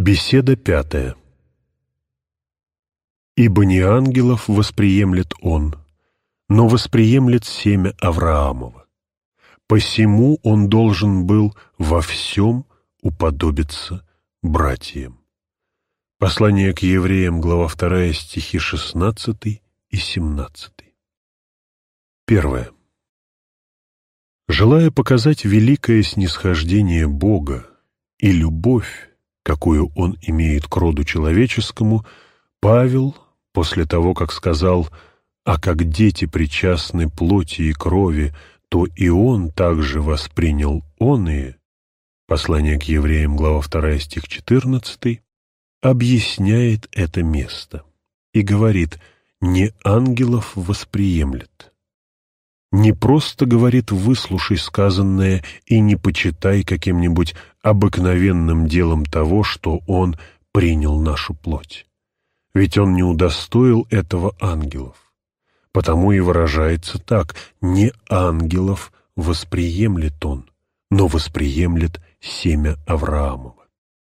Беседа 5. «Ибо не ангелов восприемлет он, но восприемлет семя Авраамова. Посему он должен был во всем уподобиться братьям». Послание к евреям, глава 2, стихи 16 и 17. 1. Желая показать великое снисхождение Бога и любовь, какую Он имеет к роду человеческому, Павел, после того, как сказал: «А как дети причастны плоти и крови, то и Он также воспринял оные», послание к евреям, глава 2, стих 14, объясняет это место и говорит: «Не ангелов восприемлет». Не просто говорит: «Выслушай сказанное и не почитай каким-нибудь обыкновенным делом того, что Он принял нашу плоть». Ведь Он не удостоил этого ангелов. Потому и выражается так: «Не ангелов восприемлет Он, но восприемлет семя Авраамова».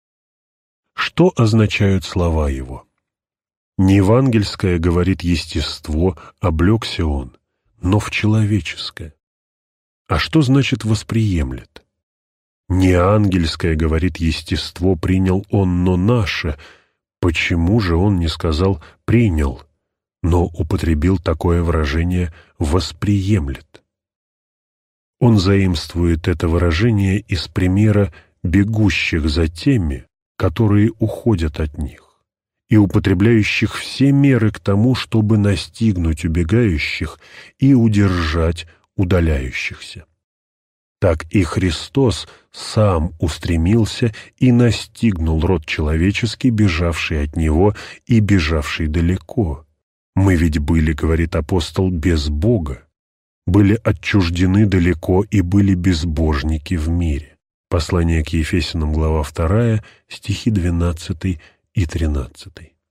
Что означают слова Его? Не в ангельское, говорит, естество облегся Он, но в человеческое. А что значит «восприемлет»? Не ангельское, говорит, естество принял Он, но наше. Почему же Он не сказал «принял», но употребил такое выражение «восприемлет»? Он заимствует это выражение из примера бегущих за теми, которые уходят от них, и употребляющих все меры к тому, чтобы настигнуть убегающих и удержать удаляющихся. Так и Христос сам устремился и настигнул род человеческий, бежавший от Него и бежавший далеко. Мы ведь были, говорит апостол, без Бога, были отчуждены далеко и были безбожники в мире. Послание к Ефесянам, глава 2, стихи 12 и 13.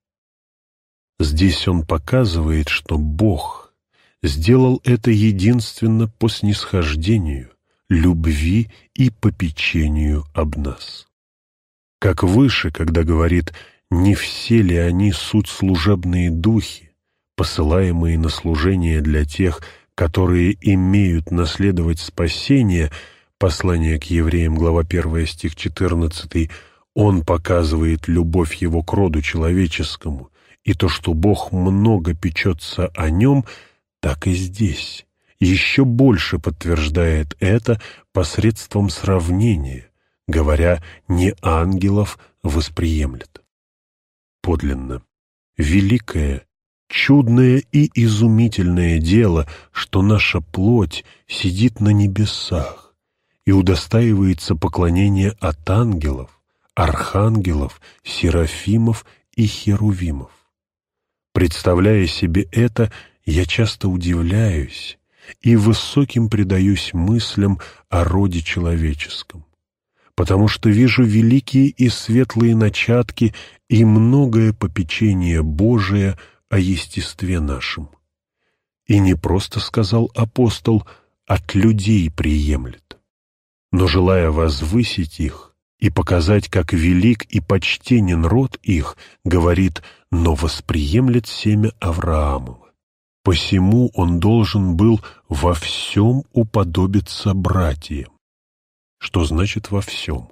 Здесь он показывает, что Бог сделал это единственно по снисхождению, любви и попечению об нас. Как выше, когда говорит: «Не все ли они суть служебные духи, посылаемые на служение для тех, которые имеют наследовать спасение», послание к евреям, глава 1, стих 14, он показывает любовь Его к роду человеческому и то, что Бог много печется о нем, так и здесь еще больше подтверждает это посредством сравнения, говоря: «Не ангелов восприемлет». Подлинно великое, чудное и изумительное дело, что наша плоть сидит на небесах и удостаивается поклонения от ангелов, архангелов, серафимов и херувимов. Представляя себе это, я часто удивляюсь и высоким предаюсь мыслям о роде человеческом, потому что вижу великие и светлые начатки и многое попечение Божие о естестве нашем. И не просто, сказал апостол, от людей приемлет, но, желая возвысить их и показать, как велик и почтенен род их, говорит: «Но восприемлет семя Авраамова. Посему он должен был во всем уподобиться братьям». Что значит «во всем»?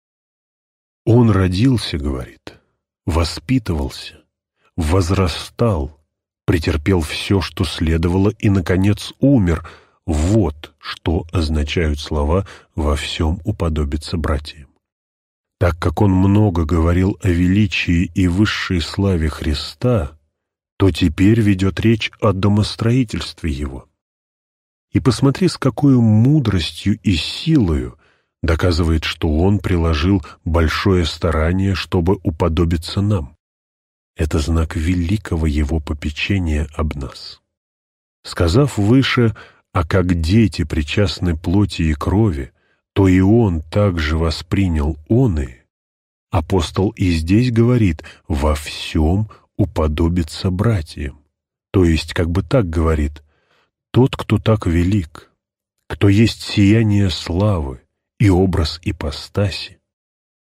Он родился, говорит, воспитывался, возрастал, претерпел все, что следовало, и, наконец, умер. Вот что означают слова «во всем уподобиться братьям». Так как он много говорил о величии и высшей славе Христа, то теперь ведет речь о домостроительстве Его. И посмотри, с какой мудростью и силою доказывает, что Он приложил большое старание, чтобы уподобиться нам. Это знак великого Его попечения об нас. Сказав выше: «А как дети причастны плоти и крови, то и Он также воспринял оные», апостол и здесь говорит: «во всем уподобиться братьям». То есть, как бы так говорит: тот, кто так велик, кто есть сияние славы и образ ипостаси,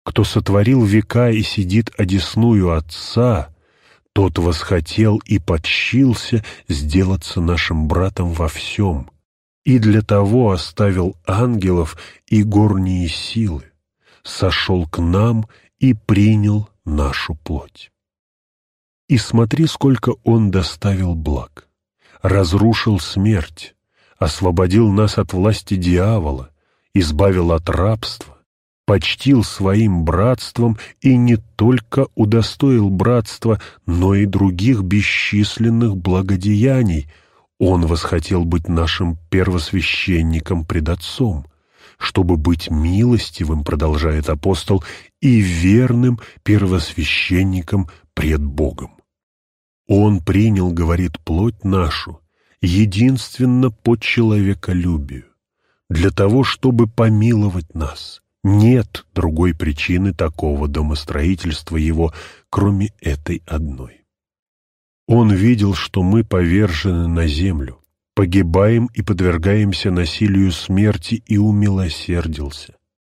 кто сотворил века и сидит одесную Отца, тот восхотел и подщился сделаться нашим братом во всем, и для того оставил ангелов и горние силы, сошел к нам и принял нашу плоть. И смотри, сколько Он доставил благ, разрушил смерть, освободил нас от власти дьявола, избавил от рабства, почтил своим братством и не только удостоил братства, но и других бесчисленных благодеяний. Он восхотел быть нашим первосвященником пред Отцом, чтобы быть милостивым, продолжает апостол, и верным первосвященником пред Богом. Он принял, говорит, плоть нашу, единственно по человеколюбию, для того, чтобы помиловать нас. Нет другой причины такого домостроительства Его, кроме этой одной. Он видел, что мы повержены на землю, погибаем и подвергаемся насилию смерти, и умилосердился.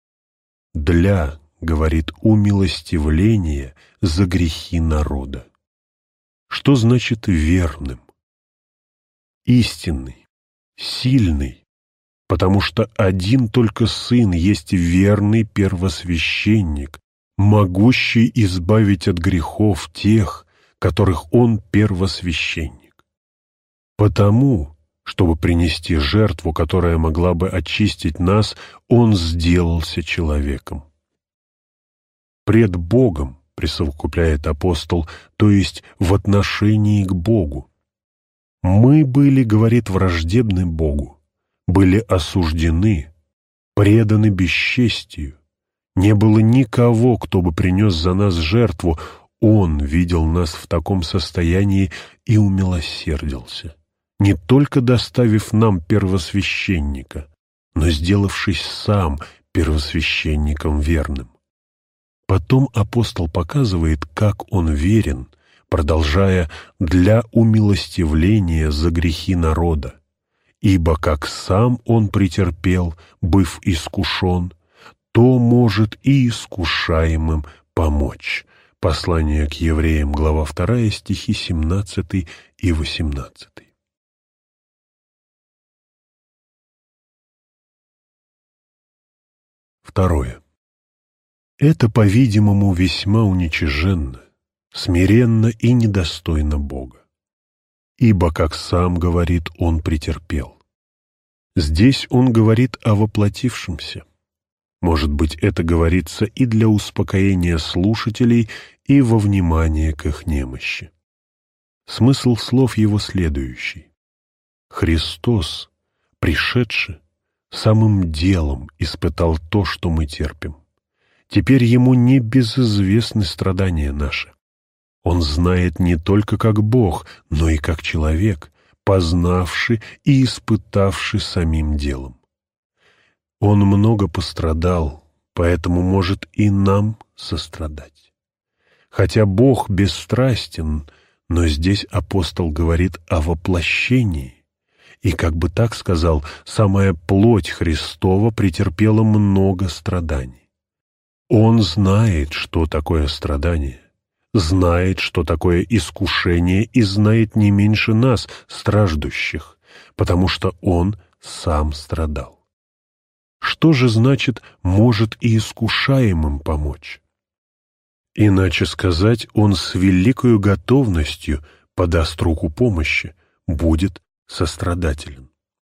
Для, говорит, умилостивления за грехи народа. Что значит верным? Истинный, сильный, потому что один только Сын есть верный первосвященник, могущий избавить от грехов тех, которых Он первосвященник. Потому, чтобы принести жертву, которая могла бы очистить нас, Он сделался человеком. Пред Богом, присовокупляет апостол, то есть в отношении к Богу. Мы были, говорит, враждебны Богу, были осуждены, преданы бесчестию. Не было никого, кто бы принес за нас жертву. Он видел нас в таком состоянии и умилосердился, не только доставив нам первосвященника, но сделавшись сам первосвященником верным. Потом апостол показывает, как он верен, продолжая «для умилостивления за грехи народа». Ибо как сам Он претерпел, быв искушен, то может и искушаемым помочь. Послание к евреям, глава 2, стихи 17 и 18. Второе. Это, по-видимому, весьма уничиженно, смиренно и недостойно Бога. Ибо, как сам говорит, Он претерпел. Здесь он говорит о воплотившемся. Может быть, это говорится и для успокоения слушателей, и во внимание к их немощи. Смысл слов его следующий. Христос, пришедший, самым делом испытал то, что мы терпим. Теперь Ему не безызвестны страдания наши. Он знает не только как Бог, но и как человек, познавший и испытавший самим делом. Он много пострадал, поэтому может и нам сострадать. Хотя Бог бесстрастен, но здесь апостол говорит о воплощении, и, как бы так сказал, самая плоть Христова претерпела много страданий. Он знает, что такое страдание, знает, что такое искушение, и знает не меньше нас, страждущих, потому что Он сам страдал. Что же значит «может и искушаемым помочь»? Иначе сказать, Он с великою готовностью подаст руку помощи, будет сострадателен.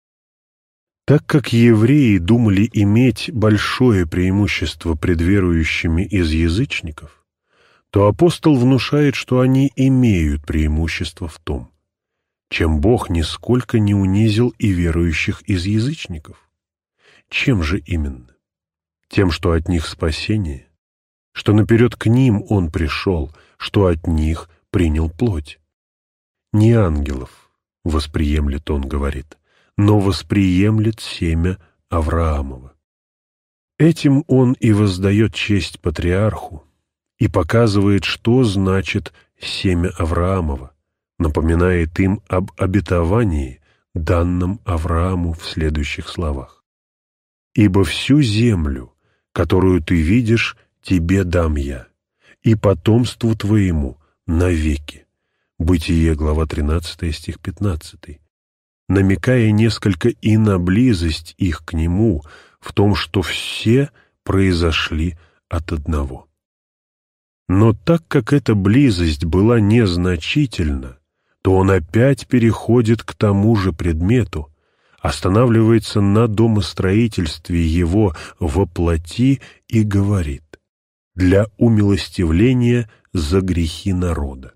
Так как евреи думали иметь большое преимущество пред верующими из язычников, то апостол внушает, что они имеют преимущество в том, чем Бог нисколько не унизил и верующих из язычников. Чем же именно? Тем, что от них спасение, что наперед к ним Он пришел, что от них принял плоть. Не ангелов восприемлет Он, говорит, но восприемлет семя Авраамова. Этим Он и воздает честь патриарху и показывает, что значит семя Авраамова, напоминает им об обетовании, данном Аврааму в следующих словах. «Ибо всю землю, которую ты видишь, тебе дам я, и потомству твоему навеки». Бытие, глава 13, стих 15. Намекая несколько и на близость их к Нему, в том, что все произошли от одного. Но так как эта близость была незначительна, то он опять переходит к тому же предмету, останавливается на домостроительстве его во плоти и говорит: «для умилостивления за грехи народа».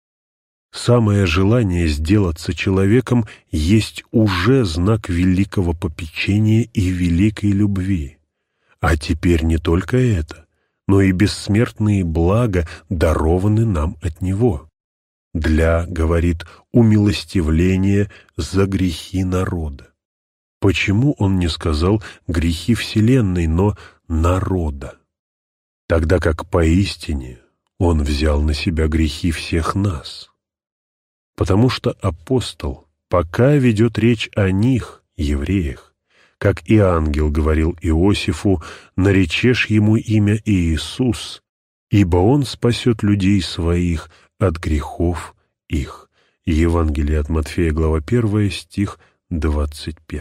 Самое желание сделаться человеком есть уже знак великого попечения и великой любви. А теперь не только это, но и бессмертные блага дарованы нам от Него. Для, говорит, умилостивления за грехи народа. Почему он не сказал грехи вселенной, но народа? Тогда как поистине он взял на себя грехи всех нас. Потому что апостол пока ведет речь о них, евреях, как и ангел говорил Иосифу: «Наречешь ему имя Иисус, ибо он спасет людей своих от грехов их». Евангелие от Матфея, глава 1, стих 21.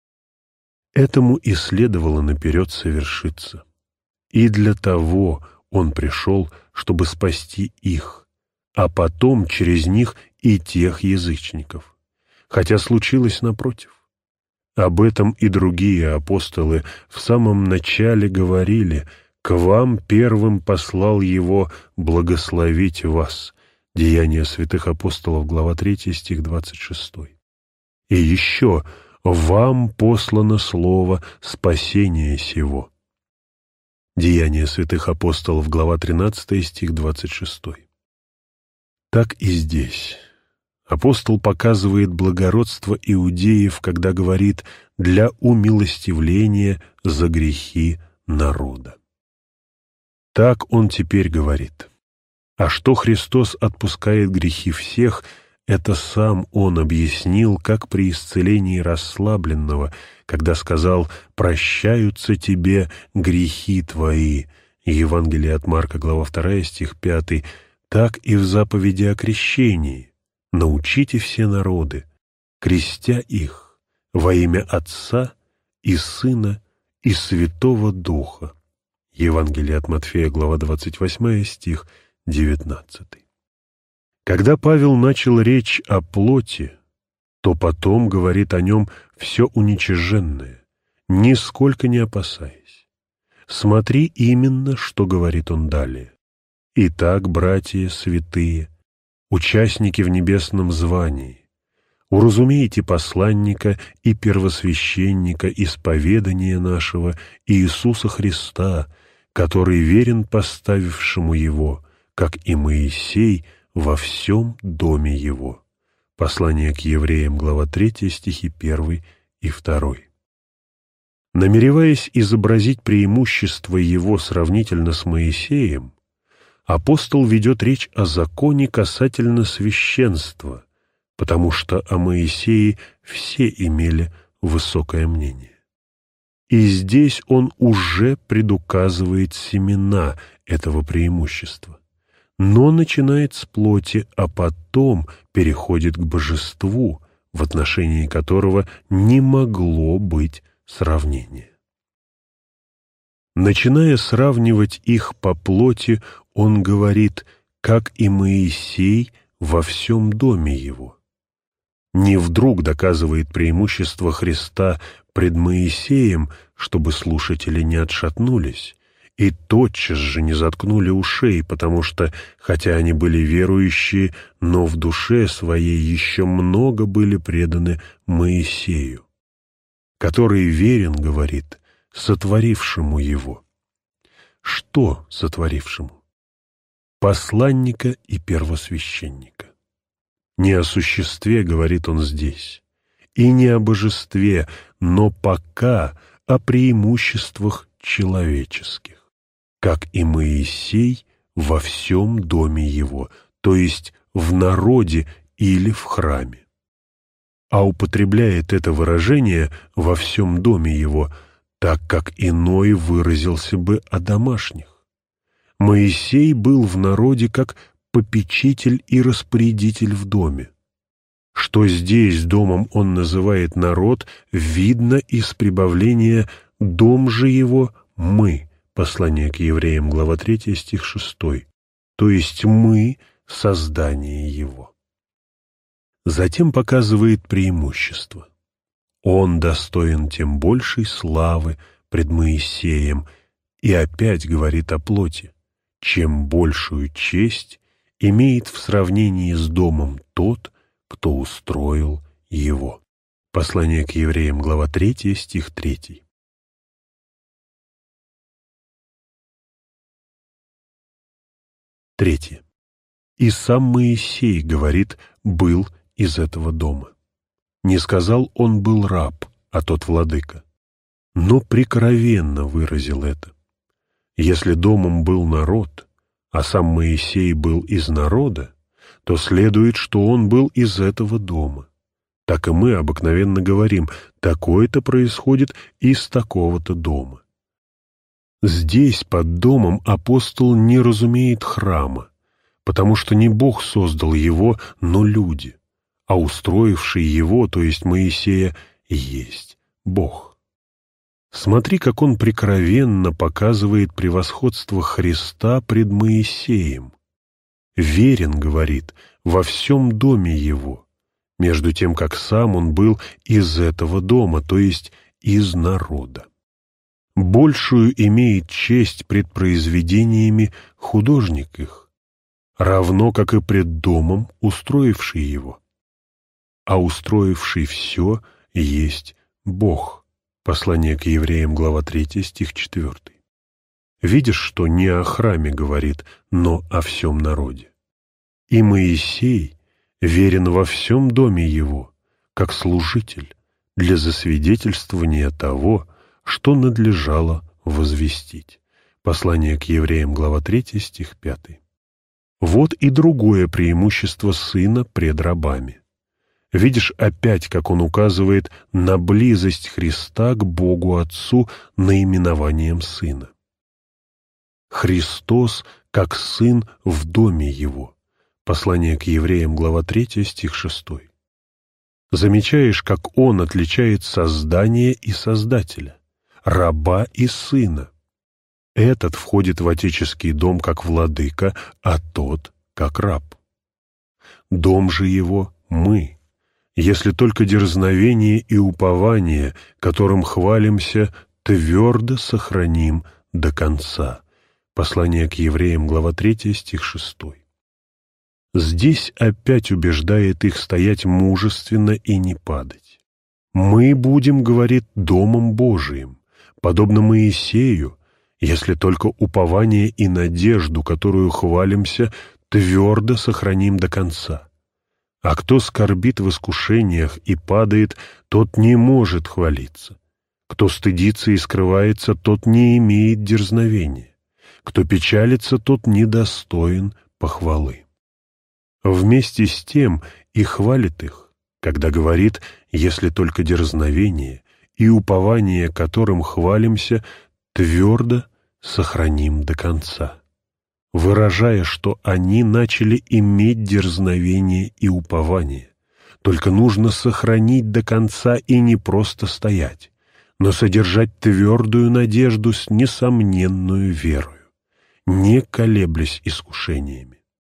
Этому и следовало наперед совершиться. И для того он пришел, чтобы спасти их, а потом через них и тех язычников, хотя случилось напротив. Об этом и другие апостолы в самом начале говорили: «К вам первым послал его благословить вас». Деяния святых апостолов, глава 3, стих 26. И еще: «Вам послано слово спасения сего». Деяния святых апостолов, глава 13, стих 26. Так и здесь апостол показывает благородство иудеев, когда говорит: «для умилостивления за грехи народа». Так он теперь говорит. А что Христос отпускает грехи всех, это сам он объяснил, как при исцелении расслабленного, когда сказал: «Прощаются тебе грехи твои». Евангелие от Марка, глава 2, стих 5. Так и в заповеди о крещении: «Научите все народы, крестя их во имя Отца и Сына и Святого Духа». Евангелие от Матфея, глава 28, стих 19. Когда Павел начал речь о плоти, то потом говорит о нем все уничиженное, нисколько не опасаясь. Смотри именно, что говорит он далее. «Итак, братья святые, участники в небесном звании, уразумейте посланника и первосвященника исповедания нашего Иисуса Христа, который верен поставившему его, как и Моисей во всем доме его». Послание к евреям, глава 3, стихи 1 и 2. Намереваясь изобразить преимущество его сравнительно с Моисеем, апостол ведет речь о законе касательно священства, потому что о Моисее все имели высокое мнение. И здесь он уже предуказывает семена этого преимущества, но начинает с плоти, а потом переходит к божеству, в отношении которого не могло быть сравнения. Начиная сравнивать их по плоти, он говорит: «как и Моисей во всем доме его». Не вдруг доказывает преимущество Христа пред Моисеем, чтобы слушатели не отшатнулись и тотчас же не заткнули ушей, потому что, хотя они были верующие, но в душе своей еще много были преданы Моисею, который верен, говорит, сотворившему его. Что сотворившему? Посланника и первосвященника. Не о существе говорит он здесь, и не о божестве, но пока о преимуществах человеческих, как и Моисей во всем доме его, то есть в народе или в храме. А употребляет это выражение «во всем доме его», так как иной выразился бы о домашних. Моисей был в народе как попечитель и распорядитель в доме. Что здесь домом он называет народ, видно из прибавления «дом же его мы». Послание к евреям, глава 3, стих 6. То есть мы — создание его. Затем показывает преимущество. Он достоин тем большей славы пред Моисеем, и опять говорит о плоти. Чем большую честь имеет в сравнении с домом тот, кто устроил его. Послание к евреям, глава 3, стих 3. Третье. И сам Моисей, говорит, был из этого дома. Не сказал он был раб, а тот владыка, но прикровенно выразил это. Если домом был народ, а сам Моисей был из народа, то следует, что он был из этого дома. Так и мы обыкновенно говорим, такое-то происходит из такого-то дома. Здесь под домом апостол не разумеет храма, потому что не Бог создал его, но люди, а устроивший его, то есть Моисея, есть Бог. Смотри, как он прикровенно показывает превосходство Христа пред Моисеем. Верен, говорит, во всем доме его, между тем, как сам он был из этого дома, то есть из народа. Большую имеет честь пред произведениями художник их, равно как и пред домом, устроивший его. А устроивший все есть Бог. Послание к евреям, глава 3, стих 4. Видишь, что не о храме говорит, но о всем народе. И Моисей верен во всем доме его, как служитель, для засвидетельствования того, что надлежало возвестить. Послание к евреям, глава 3, стих 5. Вот и другое преимущество сына пред рабами. Видишь опять, как он указывает на близость Христа к Богу Отцу наименованием Сына. Христос как Сын в доме Его. Послание к евреям, глава 3, стих 6. Замечаешь, как он отличает создание и Создателя, раба и сына. Этот входит в отеческий дом как владыка, а тот как раб. Дом же его мы, если только дерзновение и упование, которым хвалимся, твердо сохраним до конца. Послание к евреям, глава 3, стих 6. Здесь опять убеждает их стоять мужественно и не падать. Мы будем, говорит, домом Божиим, подобно Моисею, если только упование и надежду, которую хвалимся, твердо сохраним до конца. А кто скорбит в искушениях и падает, тот не может хвалиться. Кто стыдится и скрывается, тот не имеет дерзновения. Кто печалится, тот недостоин похвалы. Вместе с тем и хвалит их, когда говорит, если только дерзновение и упование, которым хвалимся, твердо сохраним до конца, выражая, что они начали иметь дерзновение и упование. Только нужно сохранить до конца и не просто стоять, но содержать твердую надежду с несомненную верою, не колеблясь искушениями.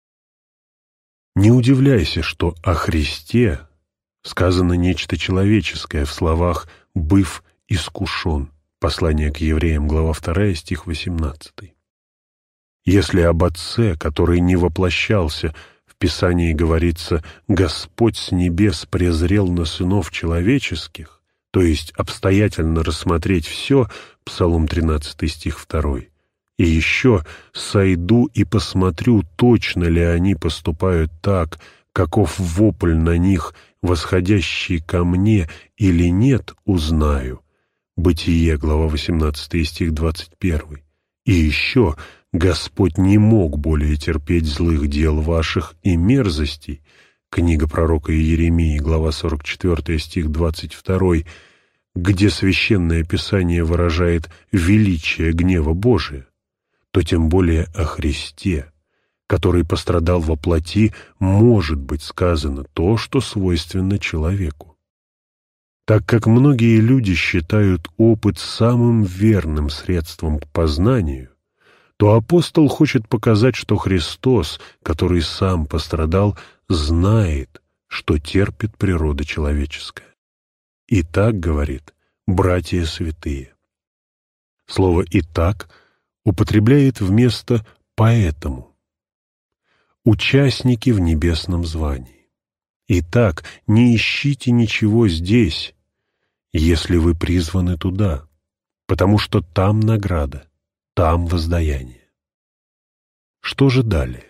Не удивляйся, что о Христе сказано нечто человеческое в словах «быв искушен». Послание к евреям, глава 2, стих 18. Если об Отце, который не воплощался, в Писании говорится «Господь с небес презрел на сынов человеческих», то есть обстоятельно рассмотреть все, Псалом 13, стих 2, и еще «сойду и посмотрю, точно ли они поступают так, каков вопль на них, восходящий ко мне, или нет, узнаю». Бытие, глава 18, стих 21. И еще «Господь не мог более терпеть злых дел ваших и мерзостей». Книга пророка Иеремии, глава 44, стих 22, где Священное Писание выражает величие гнева Божия. то тем более о Христе, который пострадал во плоти, может быть сказано то, что свойственно человеку. Так как многие люди считают опыт самым верным средством к познанию, то апостол хочет показать, что Христос, который сам пострадал, знает, что терпит природа человеческая. И так говорит, братья святые. Слово «итак» употребляет вместо «поэтому». Участники в небесном звании. Итак, не ищите ничего здесь, если вы призваны туда, потому что там награда, там воздаяние. Что же далее?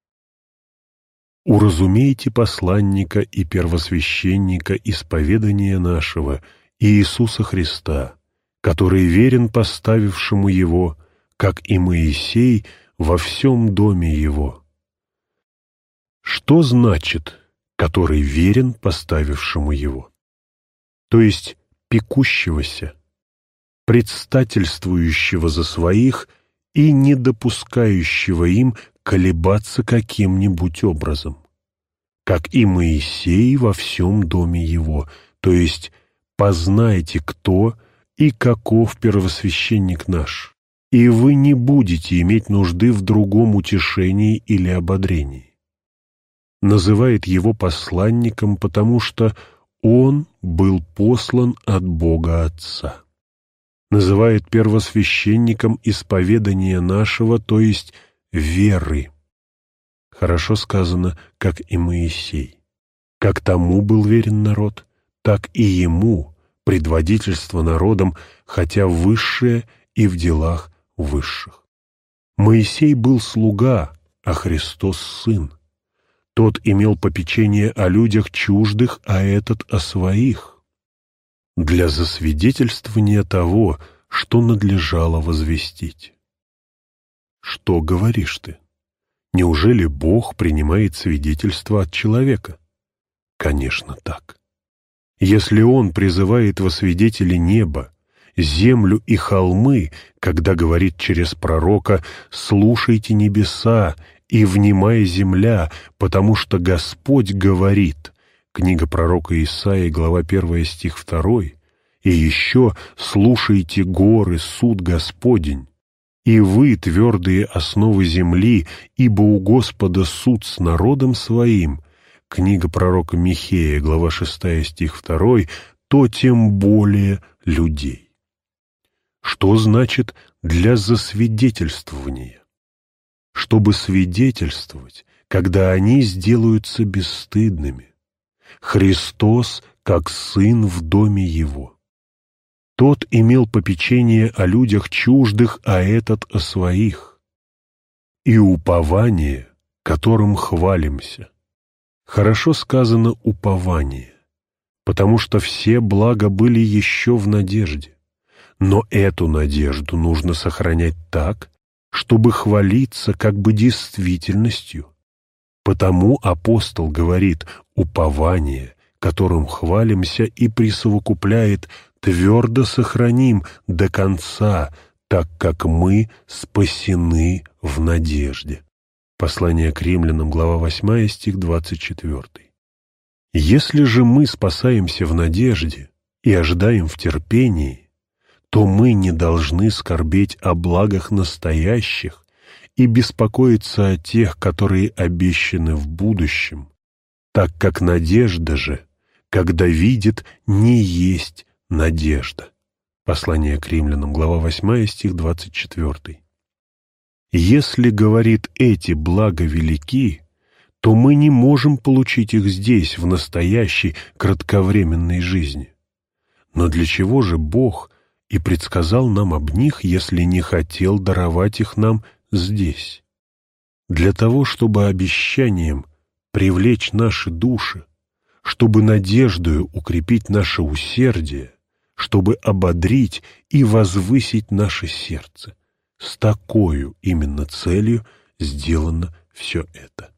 Уразумейте посланника и первосвященника исповедания нашего Иисуса Христа, который верен поставившему его, как и Моисей во всем доме его. Что значит, который верен поставившему его? То есть пекущегося, предстательствующего за своих и не допускающего им колебаться каким-нибудь образом, как и Моисей во всем доме его, то есть познайте, кто и каков первосвященник наш, и вы не будете иметь нужды в другом утешении или ободрении. Называет его посланником, потому что он был послан от Бога Отца. Называет первосвященником исповедания нашего, то есть веры. Хорошо сказано, как и Моисей. Как тому был верен народ, так и ему предводительство народом, хотя высшее и в делах высших. Моисей был слуга, а Христос сын. Тот имел попечение о людях чуждых, а этот о своих, для засвидетельствования того, что надлежало возвестить. Что говоришь ты? Неужели Бог принимает свидетельство от человека? Конечно, так. Если Он призывает во свидетели небо, землю и холмы, когда говорит через пророка «слушайте небеса и внимай земля, потому что Господь говорит», книга пророка Исаии, глава 1, стих 2, и еще «слушайте горы, суд Господень, и вы, твердые основы земли, ибо у Господа суд с народом своим», книга пророка Михея, глава 6, стих 2, то тем более людей. Что значит «для засвидетельствования»? Чтобы свидетельствовать, когда они сделаются бесстыдными. Христос как Сын в доме Его. Тот имел попечение о людях чуждых, а этот о своих. И упование, которым хвалимся. Хорошо сказано «упование», потому что все блага были еще в надежде. Но эту надежду нужно сохранять так, чтобы хвалиться как бы действительностью. Потому апостол говорит «упование, которым хвалимся, и присовокупляет твердо сохраним до конца, так как мы спасены в надежде». Послание к Римлянам, глава 8, стих 24. Если же мы спасаемся в надежде и ожидаем в терпении, то мы не должны скорбеть о благах настоящих и беспокоиться о тех, которые обещаны в будущем, так как надежда же, когда видит, не есть надежда. Послание к Римлянам, глава 8, стих 24. Если, говорит, эти блага велики, то мы не можем получить их здесь, в настоящей кратковременной жизни. Но для чего же Бог и предсказал нам об них, если не хотел даровать их нам здесь? Для того, чтобы обещанием привлечь наши души, чтобы надеждою укрепить наше усердие, чтобы ободрить и возвысить наше сердце. С такою именно целью сделано все это.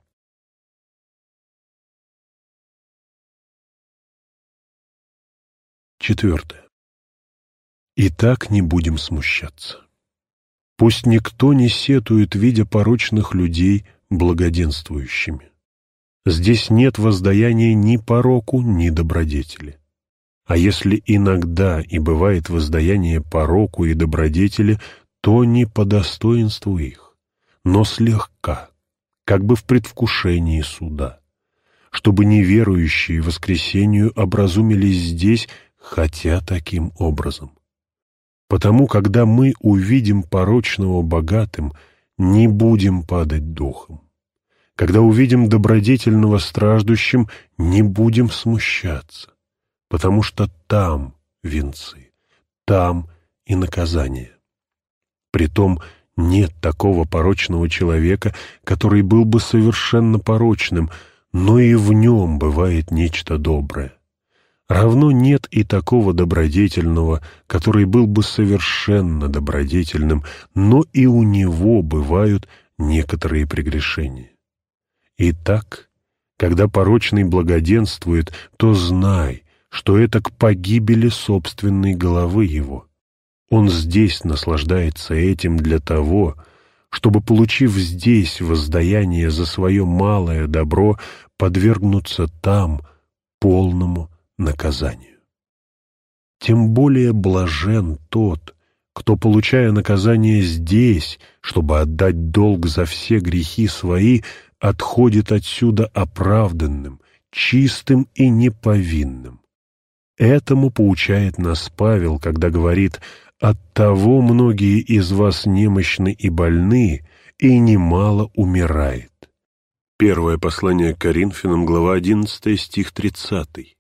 Четвертое. Итак, не будем смущаться. Пусть никто не сетует, видя порочных людей благоденствующими. Здесь нет воздаяния ни пороку, ни добродетели. А если иногда и бывает воздаяние пороку и добродетели, то не по достоинству их, но слегка, как бы в предвкушении суда, чтобы неверующие воскресению образумились здесь, хотя таким образом. Потому, когда мы увидим порочного богатым, не будем падать духом. Когда увидим добродетельного страждущим, не будем смущаться, потому что там венцы, там и наказание. Притом нет такого порочного человека, который был бы совершенно порочным, но и в нем бывает нечто доброе. Равно нет и такого добродетельного, который был бы совершенно добродетельным, но и у него бывают некоторые прегрешения. Итак, когда порочный благоденствует, то знай, что это к погибели собственной головы его. Он здесь наслаждается этим для того, чтобы, получив здесь воздаяние за свое малое добро, подвергнуться там полному наказанию. Тем более блажен тот, кто, получая наказание здесь, чтобы отдать долг за все грехи свои, отходит отсюда оправданным, чистым и неповинным. Этому поучает нас Павел, когда говорит: «Оттого многие из вас немощны и больны, и немало умирает». Первое послание к Коринфянам, глава 11, стих 30.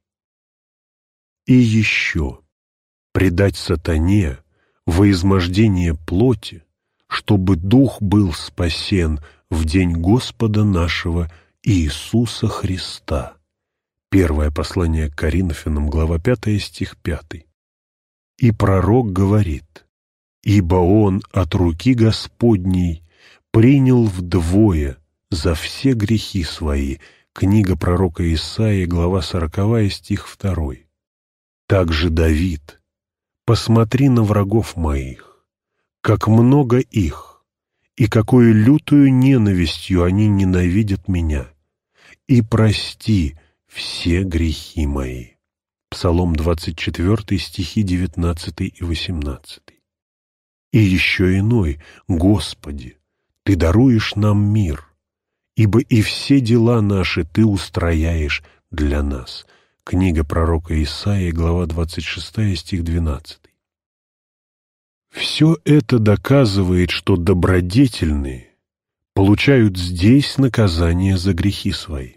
И еще предать сатане во измождение плоти, чтобы дух был спасен в день Господа нашего Иисуса Христа. Первое послание к Коринфянам, глава 5, стих 5. И пророк говорит: «Ибо он от руки Господней принял вдвое за все грехи свои». Книга пророка Исаии, глава 40, стих 2. Также Давид: «Посмотри на врагов моих, как много их, и какой лютую ненавистью они ненавидят меня, и прости все грехи мои». Псалом 24, стихи 19 и 18. И еще иной: «Господи, Ты даруешь нам мир, ибо и все дела наши Ты устрояешь для нас». Книга пророка Исаии, глава 26, стих 12. Все это доказывает, что добродетельные получают здесь наказание за грехи свои.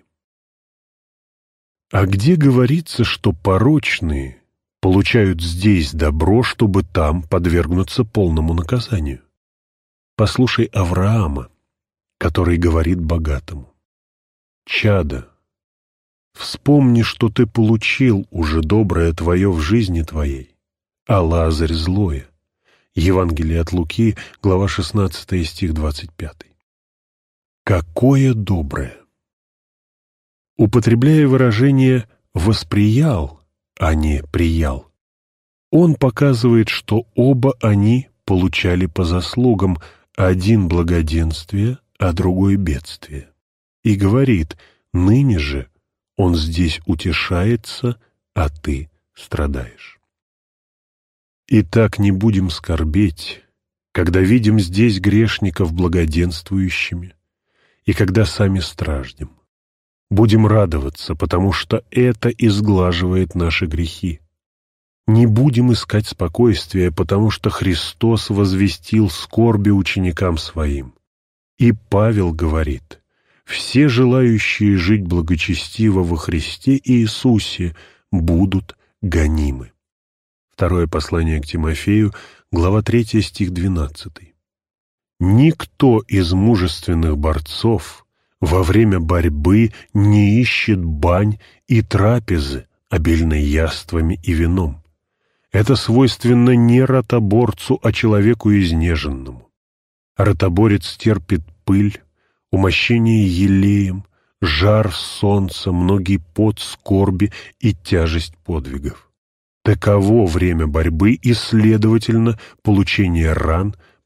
А где говорится, что порочные получают здесь добро, чтобы там подвергнуться полному наказанию? Послушай Авраама, который говорит богатому: «Чадо, вспомни, что ты получил уже доброе твое в жизни твоей, а Лазарь злое». Евангелие от Луки, глава 16, стих 25. Какое доброе! Употребляя выражение «восприял», а не «приял», он показывает, что оба они получали по заслугам, один благоденствие, а другой бедствие. И говорит: «Ныне же он здесь утешается, а ты страдаешь». Итак, не будем скорбеть, когда видим здесь грешников благоденствующими, и когда сами страждем. Будем радоваться, потому что это изглаживает наши грехи. Не будем искать спокойствия, потому что Христос возвестил скорби ученикам своим. И Павел говорит: «Все желающие жить благочестиво во Христе Иисусе будут гонимы». Второе послание к Тимофею, глава 3, стих 12. «Никто из мужественных борцов во время борьбы не ищет бань и трапезы, обильной яствами и вином. Это свойственно не ротоборцу, а человеку изнеженному. Ротоборец терпит пыль, умощение елеем, жар солнца, многий пот скорби и тяжесть подвигов. Таково время борьбы и, следовательно, получение ран,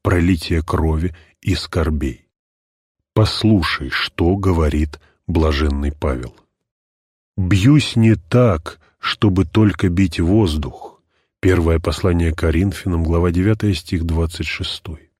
пролития крови и скорбей. Послушай, что говорит блаженный Павел. «Бьюсь не так, чтобы только бить воздух». Первое послание Коринфянам, глава 9, стих 26.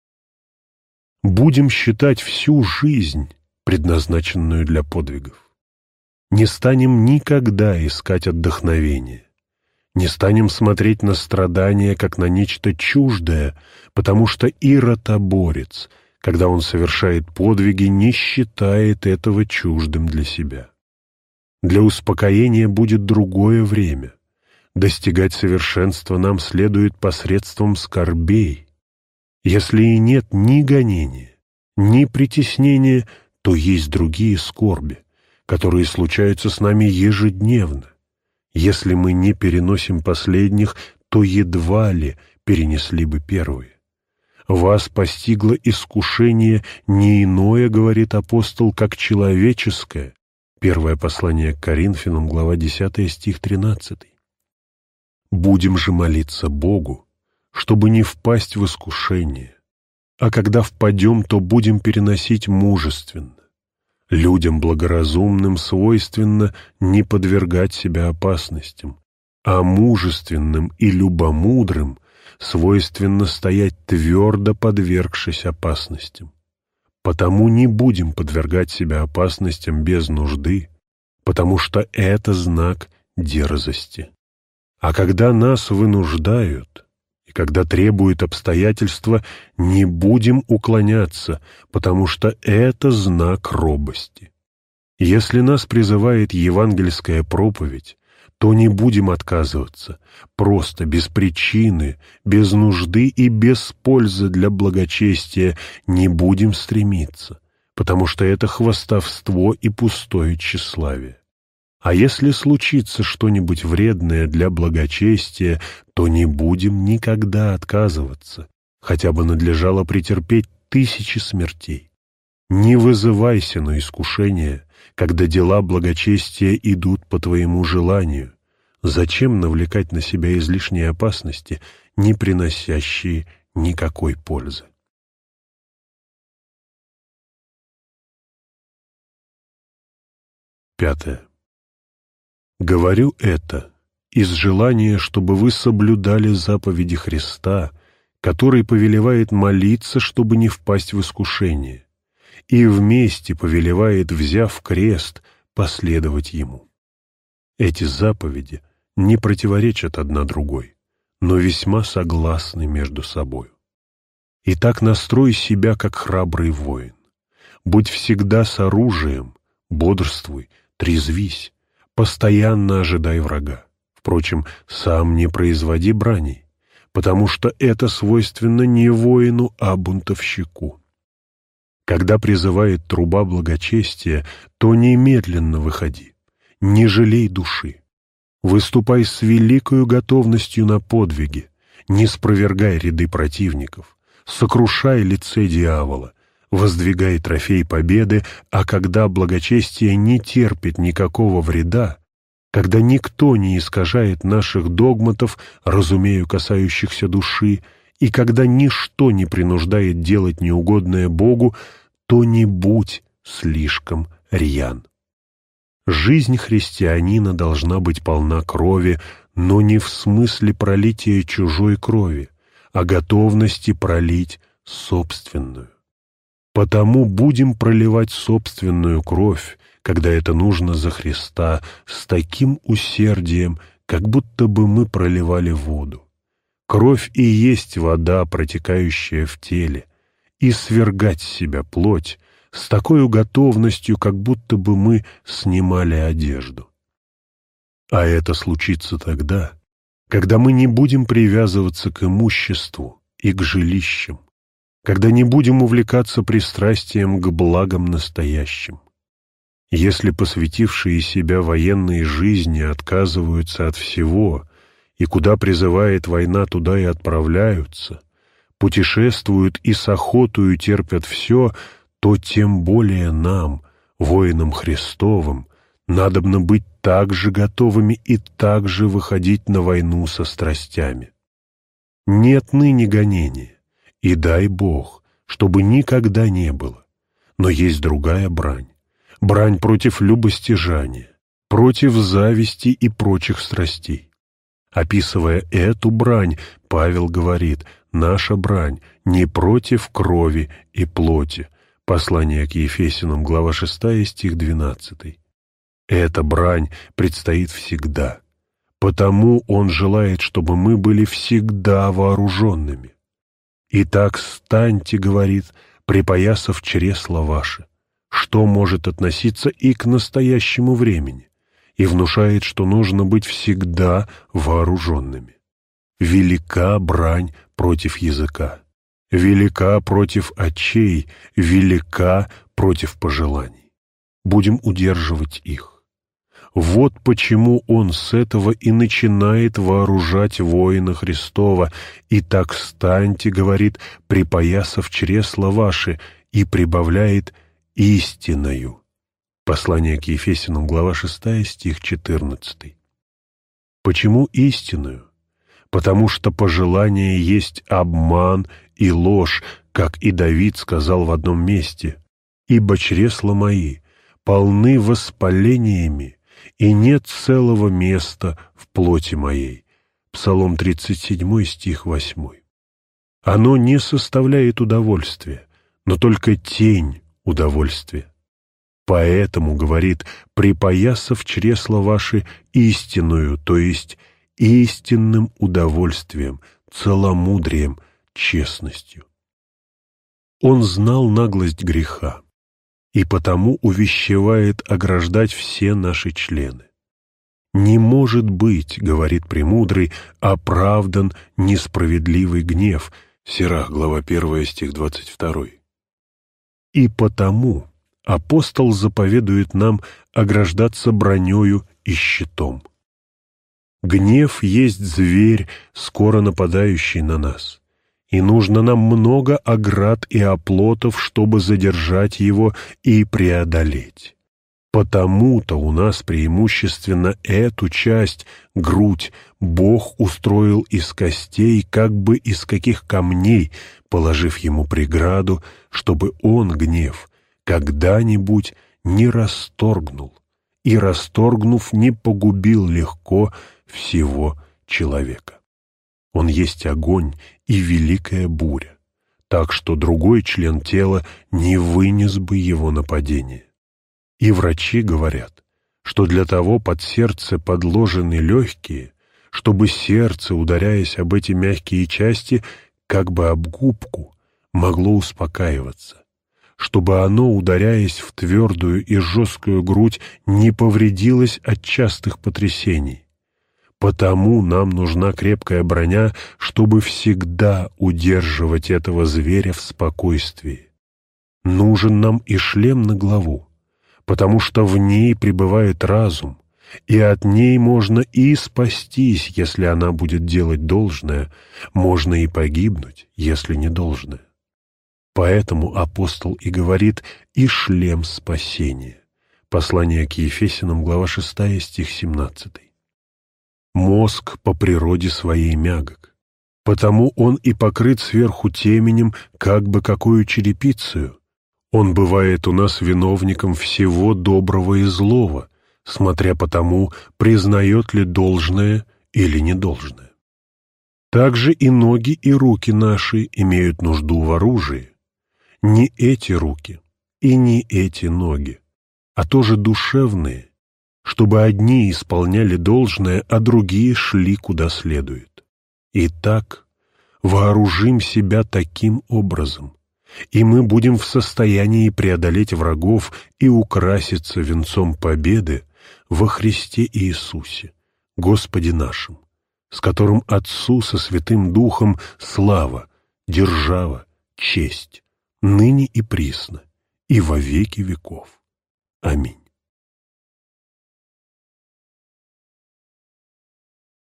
Будем считать всю жизнь, предназначенную для подвигов. Не станем никогда искать отдохновения. Не станем смотреть на страдания, как на нечто чуждое, потому что и ротоборец, когда он совершает подвиги, не считает этого чуждым для себя. Для успокоения будет другое время. Достигать совершенства нам следует посредством скорбей. Если и нет ни гонения, ни притеснения, то есть другие скорби, которые случаются с нами ежедневно. Если мы не переносим последних, то едва ли перенесли бы первые. Вас постигло искушение не иное, говорит апостол, как человеческое. Первое послание к Коринфянам, глава 10, стих 13. Будем же молиться Богу, чтобы не впасть в искушение, а когда впадем, то будем переносить мужественно. Людям благоразумным свойственно не подвергать себя опасностям, а мужественным и любомудрым свойственно стоять твердо, подвергшись опасностям. Потому не будем подвергать себя опасностям без нужды, потому что это знак дерзости. А когда нас вынуждают, и когда требуют обстоятельства, не будем уклоняться, потому что это знак робости. Если нас призывает евангельская проповедь, то не будем отказываться, просто без причины, без нужды и без пользы для благочестия не будем стремиться, потому что это хвастовство и пустое тщеславие. А если случится что-нибудь вредное для благочестия, то не будем никогда отказываться, хотя бы надлежало претерпеть 1000 смертей. Не вызывайся на искушение, когда дела благочестия идут по твоему желанию. Зачем навлекать на себя излишние опасности, не приносящие никакой пользы? Пятое. Говорю это из желания, чтобы вы соблюдали заповеди Христа, который повелевает молиться, чтобы не впасть в искушение, и вместе повелевает, взяв крест, последовать Ему. Эти заповеди не противоречат одна другой, но весьма согласны между собою. Итак, настрой себя, как храбрый воин. Будь всегда с оружием, бодрствуй, трезвись, постоянно ожидай врага. Впрочем, сам не производи браней, потому что это свойственно не воину, а бунтовщику. Когда призывает труба благочестия, то немедленно выходи, не жалей души. Выступай с великою готовностью на подвиги, не спровергай ряды противников, сокрушай лице дьявола, воздвигай трофей победы, а когда благочестие не терпит никакого вреда, когда никто не искажает наших догматов, разумею, касающихся души, и когда ничто не принуждает делать неугодное Богу, то не будь слишком рьян. Жизнь христианина должна быть полна крови, но не в смысле пролития чужой крови, а готовности пролить собственную. Потому будем проливать собственную кровь, когда это нужно за Христа, с таким усердием, как будто бы мы проливали воду. Кровь и есть вода, протекающая в теле, и свергать с себя плоть с такой готовностью, как будто бы мы снимали одежду. А это случится тогда, когда мы не будем привязываться к имуществу и к жилищам, когда не будем увлекаться пристрастием к благам настоящим. Если посвятившие себя военной жизни отказываются от всего, и куда призывает война, туда и отправляются, путешествуют и с охотою терпят все, то тем более нам, воинам Христовым, надобно быть так же готовыми и так же выходить на войну со страстями. Нет ныне гонения, И дай Бог, чтобы никогда не было. Но есть другая брань. Брань против любостяжания, против зависти и прочих страстей. Описывая эту брань, Павел говорит: наша брань не против крови и плоти. Послание к Ефесянам, глава 6, стих 12. Эта брань предстоит всегда. Потому он желает, чтобы мы были всегда вооруженными. «Итак, станьте, — говорит, — припоясав чресла ваши», что может относиться и к настоящему времени, и внушает, что нужно быть всегда вооруженными. Велика брань против языка, велика против очей, велика против пожеланий. Будем удерживать их. Вот почему он с этого и начинает вооружать воина Христова. «Итак, станьте, — говорит, — припоясав чресла ваши», и прибавляет: «истинною». Послание к Ефесянам, глава 6, стих 14. Почему истинную? Потому что пожелание есть обман и ложь, как и Давид сказал в одном месте: «Ибо чресла мои полны воспалениями, и нет целого места в плоти моей». Псалом 37, стих 8. Оно не составляет удовольствия, но только тень удовольствия. Поэтому, говорит, припоясав чресла ваши истинную, то есть истинным удовольствием, целомудрием, честностью. Он знал наглость греха, и потому увещевает ограждать все наши члены. «Не может быть, — говорит премудрый, — оправдан несправедливый гнев». Сирах, глава 1, стих 22. И потому апостол заповедует нам ограждаться бронею и щитом. Гнев есть зверь, скоро нападающий на нас, и нужно нам много оград и оплотов, чтобы задержать его и преодолеть. Потому-то у нас преимущественно эту часть, грудь, Бог устроил из костей, как бы из каких камней, положив ему преграду, чтобы он, гнев, когда-нибудь не расторгнул, и, расторгнув, не погубил легко всего человека. Он есть огонь и великая буря, так что другой член тела не вынес бы его нападения. И врачи говорят, что для того под сердце подложены легкие, чтобы сердце, ударяясь об эти мягкие части, как бы об губку, могло успокаиваться, чтобы оно, ударяясь в твердую и жесткую грудь, не повредилось от частых потрясений. Потому нам нужна крепкая броня, чтобы всегда удерживать этого зверя в спокойствии. Нужен нам и шлем на голову, потому что в ней пребывает разум, и от ней можно и спастись, если она будет делать должное, можно и погибнуть, если не должное. Поэтому апостол и говорит: «и шлем спасения». Послание к Ефесянам, глава 6, стих 17. Мозг по природе своей мягок, потому он и покрыт сверху теменем, как бы какую черепицею. Он бывает у нас виновником всего доброго и злого, смотря по тому, признает ли должное или недолжное. Также и ноги, и руки наши имеют нужду в оружии. Не эти руки и не эти ноги, а тоже душевные, чтобы одни исполняли должное, а другие шли куда следует. Итак, вооружим себя таким образом, и мы будем в состоянии преодолеть врагов и украситься венцом победы во Христе Иисусе, Господе нашим, с которым Отцу со Святым Духом слава, держава, честь, ныне и присно, и во веки веков. Аминь.